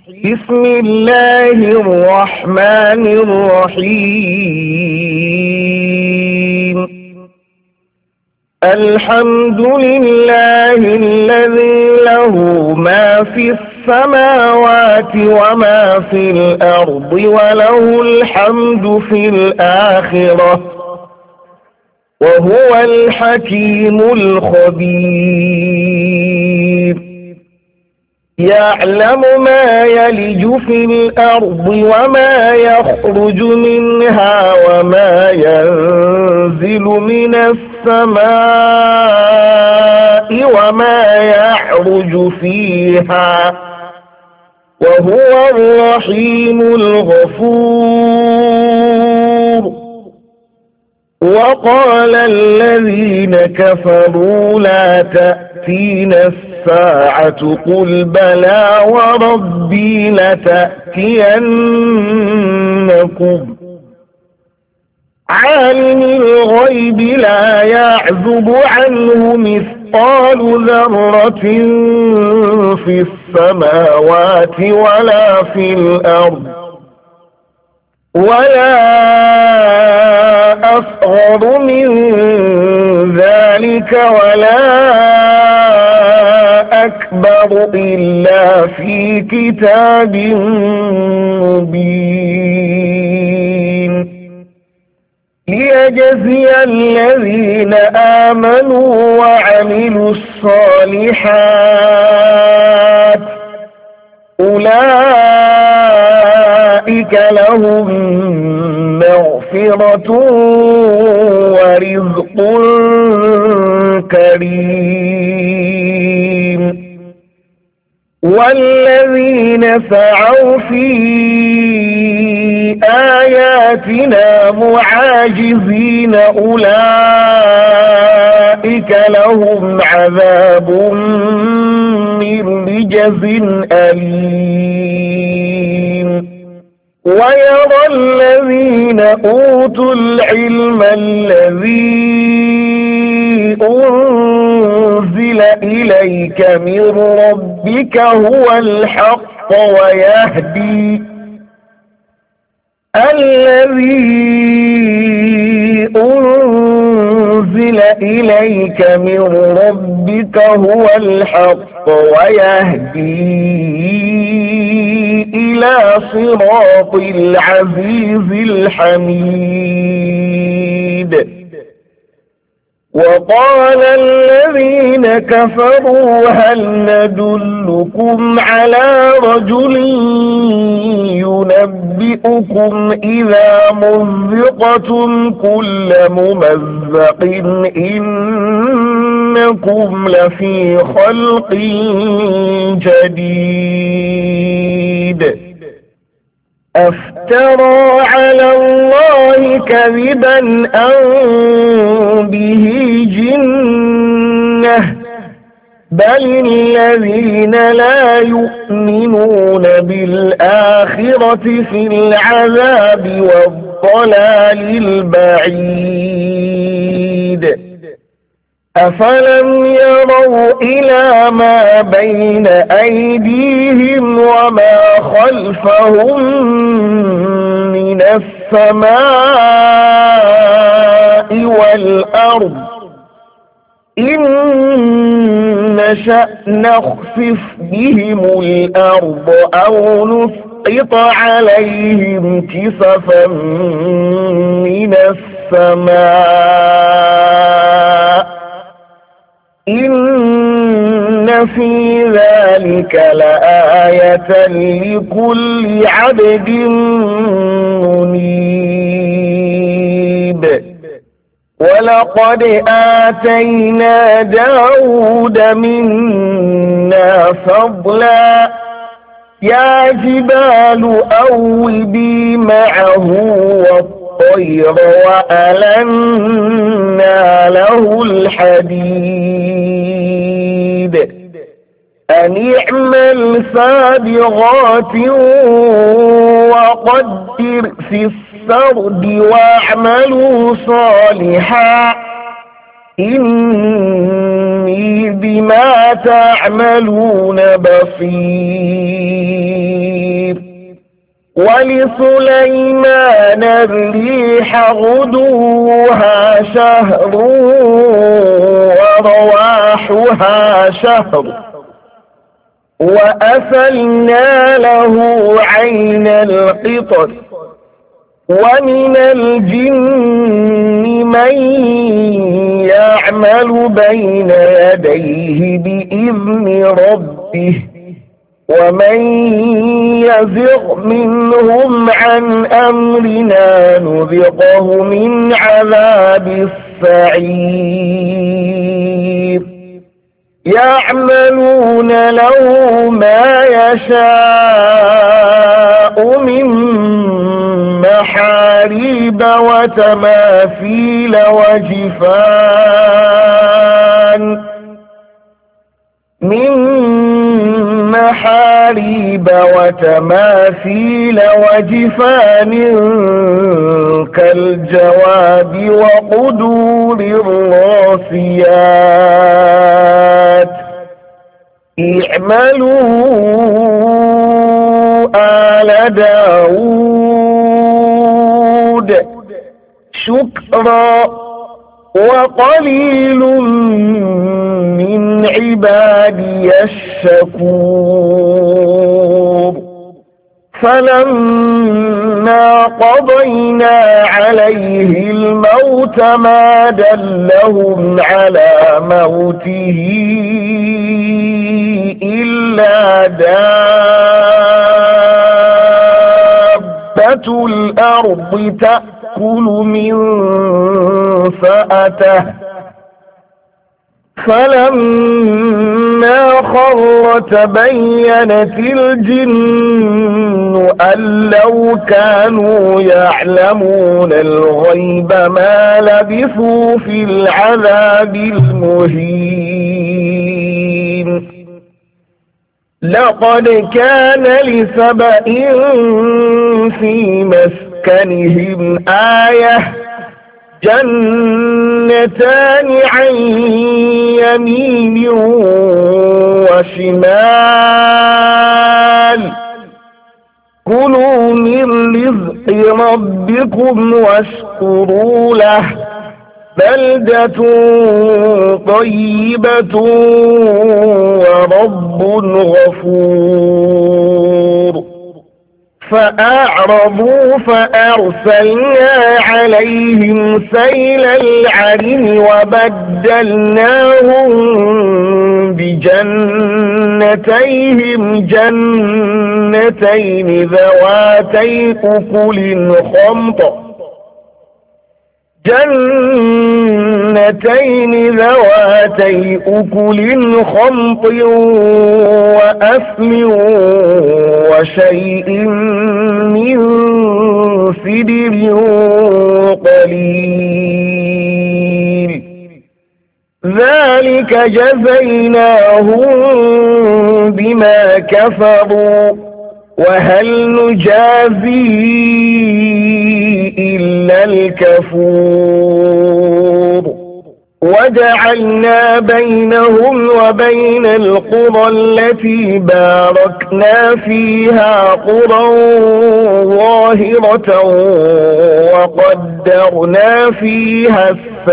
بسم الله الرحمن الرحيم الحمد لله الذي له ما في السماوات وما في الأرض وله الحمد في الآخرة وهو الحكيم الخبير يعلم ما يلج في الأرض وما يخرج منها وما ينزل من السماء وما يعرج فيها وهو الرحيم الغفور وقال الذين كفروا لا تأتينا الساعة قل بلى وربي لتأتينكم عالم الغيب لا يعزب عنه مثقال ذرة في السماوات ولا في الأرض ولا أصغر من ذلك ولا أكبر إلا في كتاب مبين ليجزي الذين آمنوا وعملوا الصالحات أولئك لهم مغفرة ورزق كريم والذين سعوا في آياتنا معاجزين أولئك لهم عذاب من رجز أليم ويرى الذين أوتوا العلم الذي أنزل إليك من ربك هو الحق ويهدي الذي أنزل إليك من ربك هو الحق ويهدي إلى صراط العزيز الحميد وقال الذين كفروا هل ندلكم على رجل ينبئكم إذا مزقتم كل ممزق إنكم لفي خلق جديد أفترى على الله كذبا أم به جنة بل الذين لا يؤمنون بالآخرة في العذاب والضلال البعيد أفلم يروا إلى ما بين أيديهم وما خلفهم من السماء والأرض إن نشأ نخسف بهم الأرض أو نسقط عليهم كسفا من السماء إن في ذلك لآية لكل عبد منيب ولقد آتينا داود منا فضلا يا جبال أوبي معه والطير وألنا له الحديد أن اعمل سابغات وقدر في السرد واعملوا صالحا إني بما تعملون بصير ولسليمان الريح غدوها شهر ورواحها شهر وأسلنا له عين القطر ومن الجن من يعمل بين يديه بإذن ربه ومن يزغ منهم عن أمرنا نذقه من عذاب السعير يعملون له ما يشاء من محاريب وتماثيل وجفان كالجواب وقدور الراسيات اعملوا آل داود شكرا وقليل من عبادي الشكور فلما قضينا عليه الموت ما دلهم على موته إلا دابة الأرض تأكل من سأته فلما خر تبينت الجن أن لو كانوا يعلمون الغيب ما لبثوا في العذاب المهين لقد كان لسبإ في مسكنهم آية جنتان عن يمين وشمال كلوا من رزق ربكم واشكروا له بلدة طيبة ورب غفور فأعرضوا فأرسلنا عليهم سيل العرم وبدلناهم بجنتيهم جنتين ذواتي أكل خمط وأثل وشيء من سدر قليل ذلك جزيناهم بما كفروا وهل نجازي إلا الكفور وجعلنا بينهم وبين القرى التي باركنا فيها قرى ظاهرة وقدرنا فيها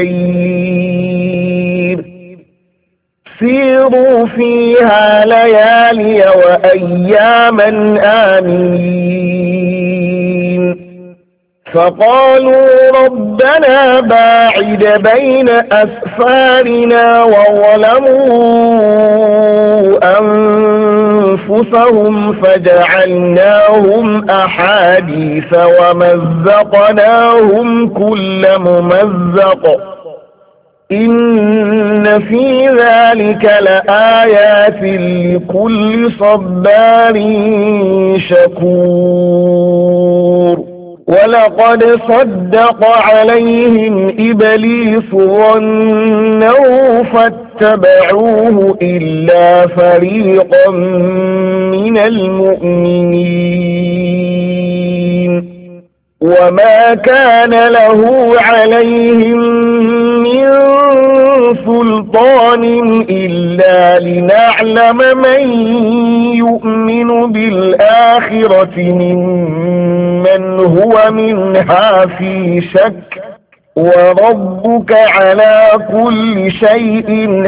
السير سيروا فيها ليالي وأياما آمنين فقالوا ربنا باعد بين أسفارنا وظلموا أنفسهم فجعلناهم أحاديث ومزقناهم كل ممزق إن في ذلك لآيات لكل صبار شكور ولقد صدق عليهم إبليس ظنه فاتبعوه إلا فريقا من المؤمنين وما كان له عليهم من سلطان سلطان إلا لنعلم من يؤمن بالآخرة ممن هو منها في شك وربك على كل شيء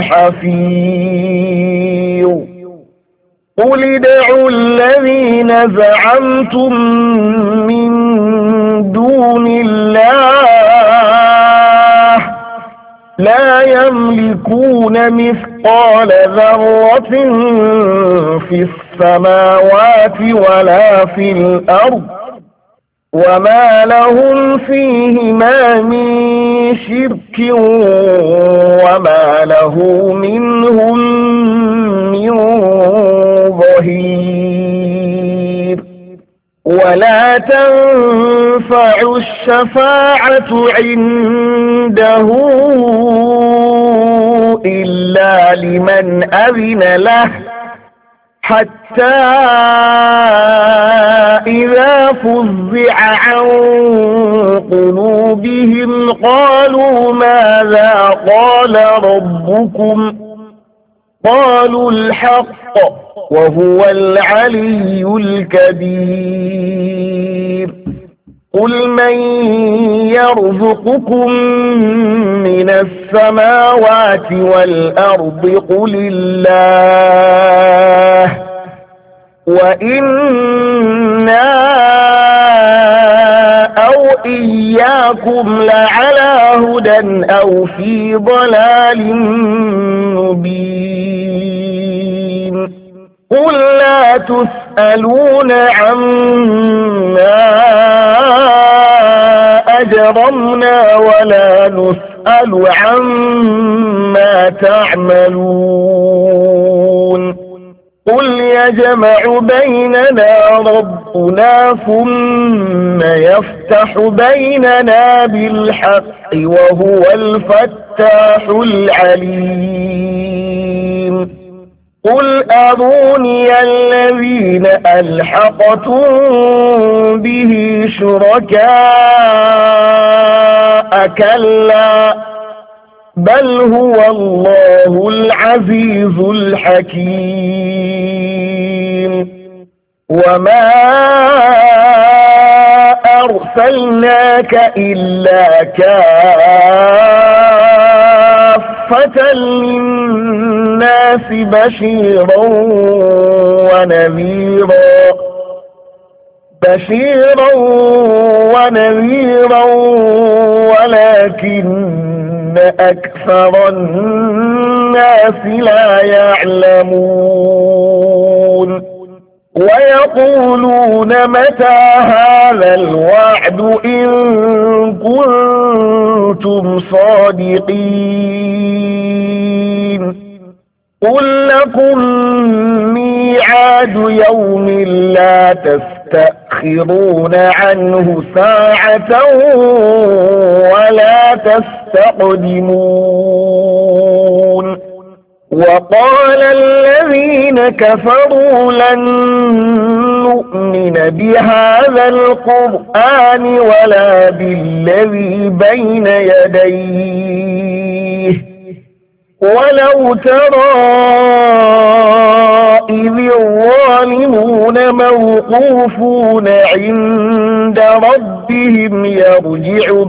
حفيظ قل ادعوا الذين زعمتم من دون الله لا يملكون مثقال ذرة في السماوات ولا في الأرض وما لهم فيهما من شرك وما له منهم من ظهير ولا تنفع الشفاعة عنده إلا لمن أذن له حتى إذا فزع عن قلوبهم قالوا ماذا قال ربكم قالوا الحق وهو العلي الكبير قل من يرزقكم من السماوات والأرض قل الله وإنا أو إياكم لعلى هدى أو في ضلال مبين قل لا تسألون عما أجرمنا ولا نسأل عما تعملون قل يجمع بيننا ربنا ثم يفتح بيننا بالحق وهو الفتاح العليم قل أروني الذين ألحقتم به شركاء كلا بل هو الله العزيز الحكيم وما أرسلناك إلا كافة للناس بشيرا ونذيرا ولكن أكثر الناس لا يعلمون ويقولون متى هذا الوعد إن كنتم صادقين قل لكم ميعاد يوم لا تستأخرون عنه ساعة ولا تستقدمون وقال الذين كفروا لن نؤمن بهذا القرآن ولا بالذي بين يديه ولو ترى إذ الظالمون موقوفون عند ربهم يرجع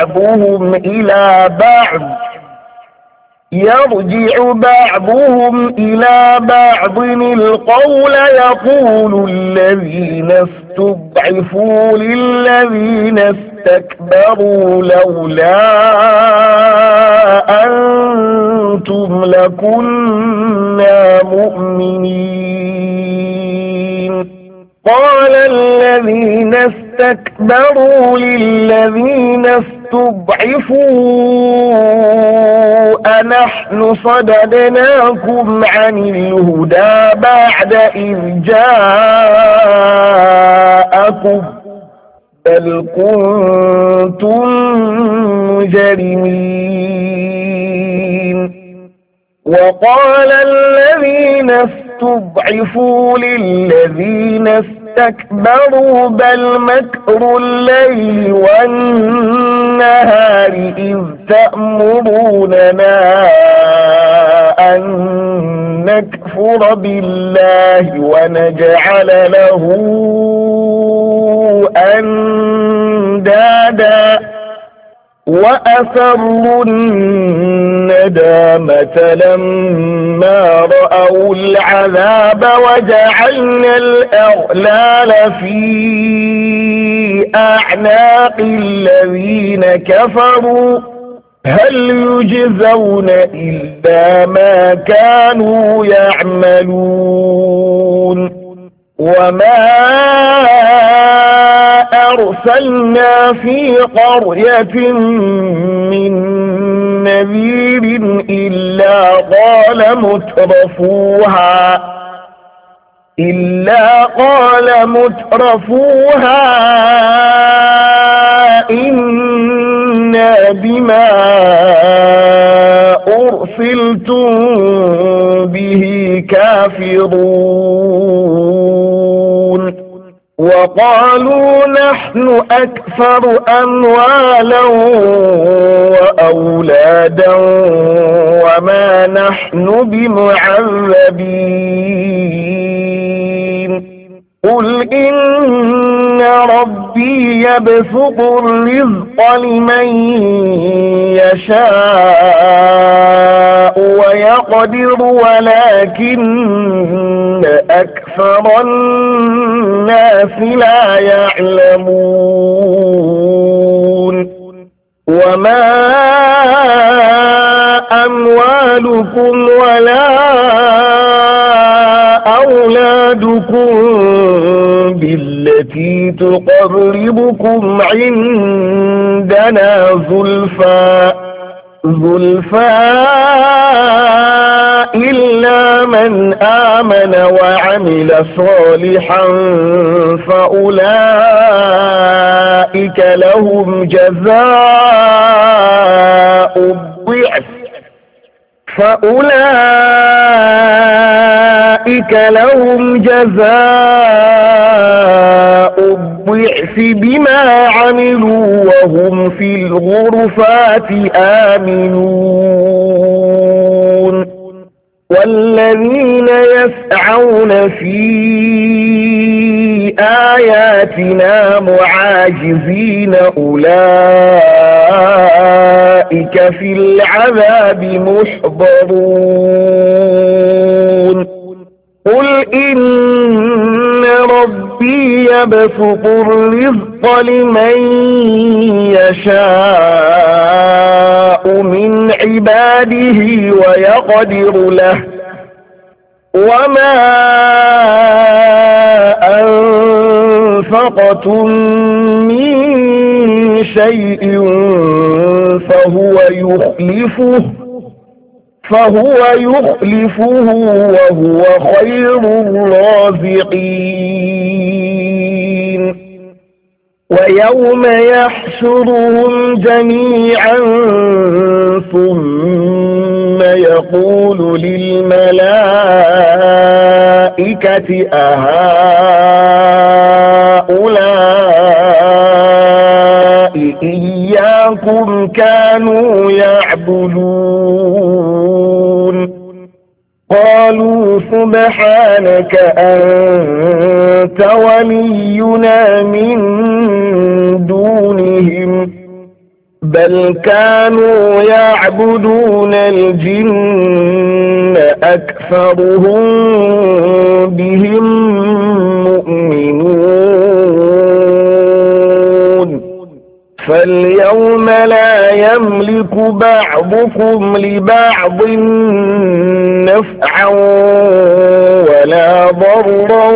بعضهم إلى بعض القول يقول الذين استضعفوا للذين استكبروا لولا أنتم لكنا مؤمنين قال الذين استكبروا للذين استضعفوا أنحن صددناكم عن الهدى بعد إذ جاءكم بل كنتم مجرمين وقال الذين استضعفوا للذين استكبروا بل مكر الليل والنهار والنهار إذ تأمروننا أن نكفر بالله ونجعل له أندادا وأسروا الندامة لما رأوا العذاب وجعلنا الأغلال في أعناق الذين كفروا هل يجزون إلا ما كانوا يعملون وما أرسلنا في قرية من نذير إلا قال مترفوها إنا بما أرسلتم به كافرون وقالوا نحن أكثر أموالا وأولادا وما نحن بمعذبين قل إن ربي يبسط الرزق لمن يشاء ويقدر ولكن أكثر الناس لا يعلمون وما أموالكم ولا أولادكم بالتي تقربكم عندنا زلفى إلا من آمن وعمل صالحا فأولئك لهم جزاء الضعف بما عملوا وهم في الغرفات آمنون والذين يسعون في آياتنا معاجزين أولئك في العذاب محضرون قل إن ربي يبسط الرزق لمن يشاء من عباده ويقدر له وما أنفقتم من شيء فهو يخلفه وهو خير الرازقين ويوم يحشرهم جميعا ثم يقول للملائكة أهؤلاء إياكم كانوا يعبدون قالوا سبحانك أنت ولينا من دونهم بل كانوا يعبدون الجن أكثرهم بهم مؤمنون فاليوم لا يملك بعضكم لبعض نفعا ولا ضرا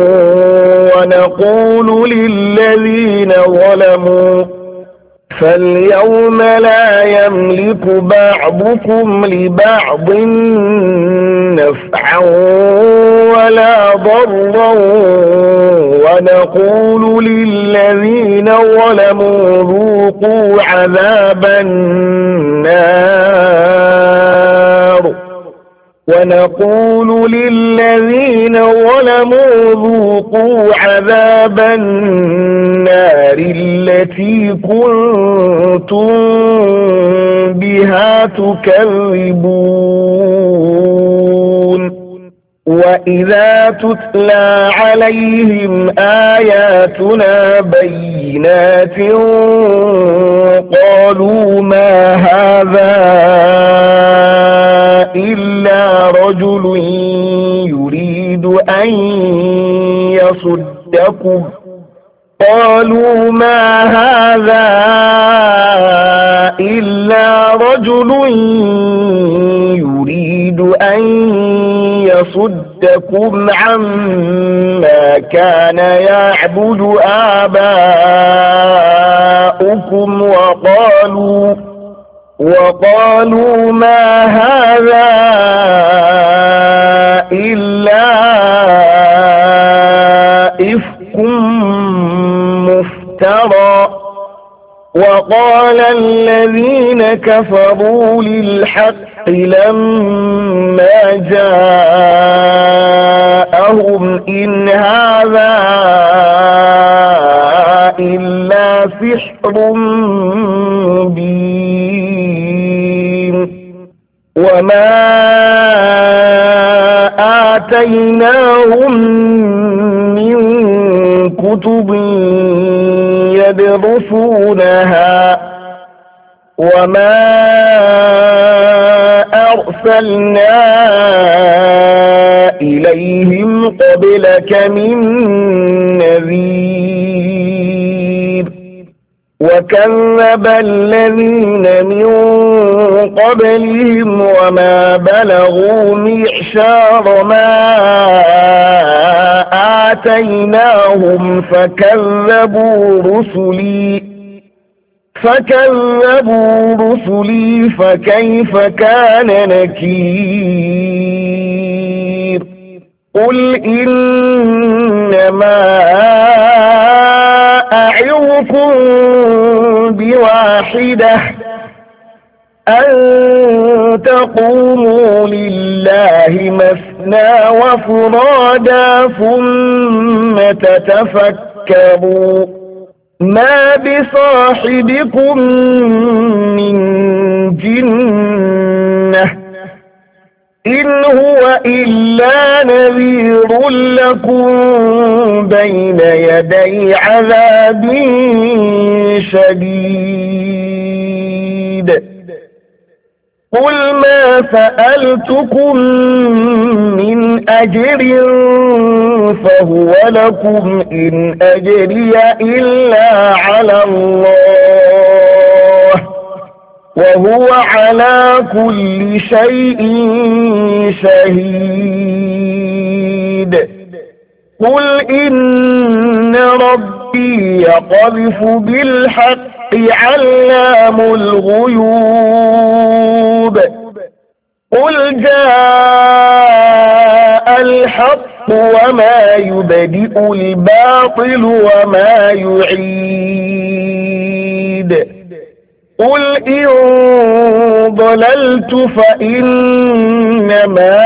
ونقول للذين ظلموا فاليوم لا يملك بعضكم لبعض نفعا ولا ضرا ونقول للذين ظلموا ذوقوا عذاب النار التي التي كنتم بها تكذبون وإذا تتلى عليهم آياتنا بينات قالوا ما هذا إلا رجل يريد أن يصدكم عما كان يعبد آباؤكم وقالوا ما هذا إلا إفك مفترى وقال الذين كفروا للحق لما جاءهم إن هذا إلا سحر مبين وما آتيناهم من كتب يدرسونها وما أرسلنا إليهم قبلك من نذير وكذب الذين من قبلهم وما بلغوا معشار ما آتيناهم فكذبوا رسلي فكيف كان نكير قل إنما أعظكم بواحدة أن تقوموا لله مثنى وفرادا ثم تتفكروا ما بصاحبكم من جنة إن هو إلا نذير لكم بين يدي عذاب شديد قل ما سألتكم من أجر فهو لكم إن أجري إلا على الله وهو على كل شيء شهيد قل إن ربي يقذف بالحق علام الغيوب قل جاء الحق وما يبدئ الباطل وما يعيد قل إن ضللت فإنما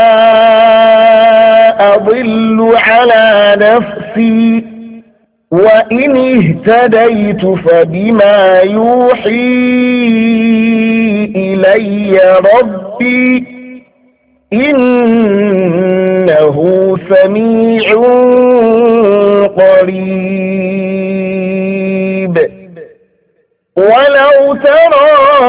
أضل على نفسي وإن اهتديت فبما يوحي إلي ربي إنه سميع قريب ولو ترى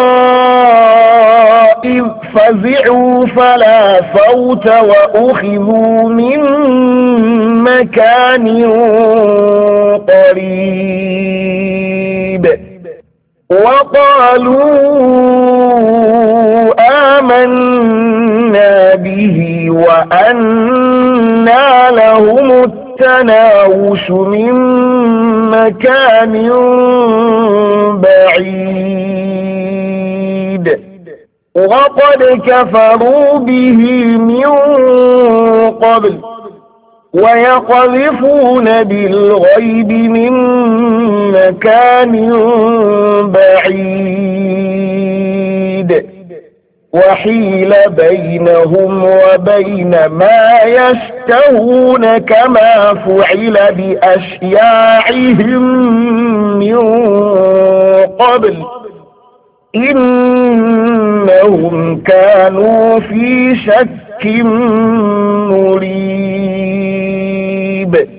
إذ فزعوا فلا فوت وأخذوا من مكان قريب وقالوا آمنا به وأنى لهم التناوش من مكان بعيد وقد كفروا به من قبل ويقذفون بالغيب من مكان بعيد وحيل بينهم وبين ما يشتهون يفترون كما فعل بأشياعهم من قبل إنهم كانوا في شك مريب